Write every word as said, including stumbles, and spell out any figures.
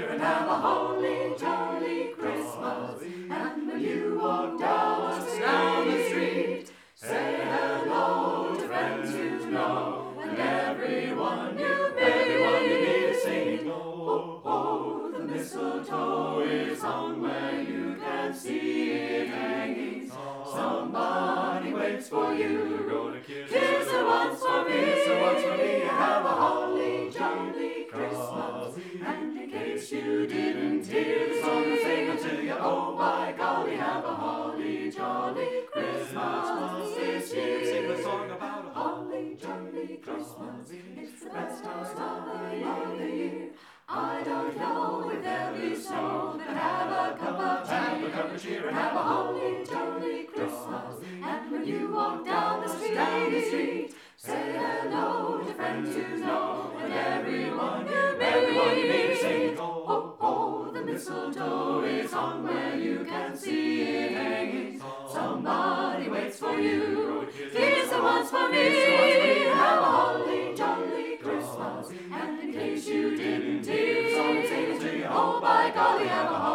cheer and have a holly jolly Christmas. And when you walk down, down the street, say hello to friends you know, and everyone you meet, everyone you meet is singing, oh, oh, the mistletoe is hung where you can see it hanging. Somebody waits for you. Gonna kiss, kiss her once for me, kiss her once for me, and have a holly jolly Christmas. And in case you didn't hear the song I'm singing to you, oh by golly, have a holly jolly Christmas this year. Sing the song about a holly jolly Christmas. It's the best time of the year. I don't know if there'll be snow, but have a cup of tea, have a cup of cheer and have a holly jolly Christmas. And when you walk down the street, down the street, say hello to friends you know, and everyone you meet, everyone you meet is singing, oh, oh, the mistletoe is hung where you can see it hanging. Somebody waits for you. Kiss her once for me, have a holly jolly Christmas. And in case you didn't hear, so I'm singing to you, oh by golly, have a holly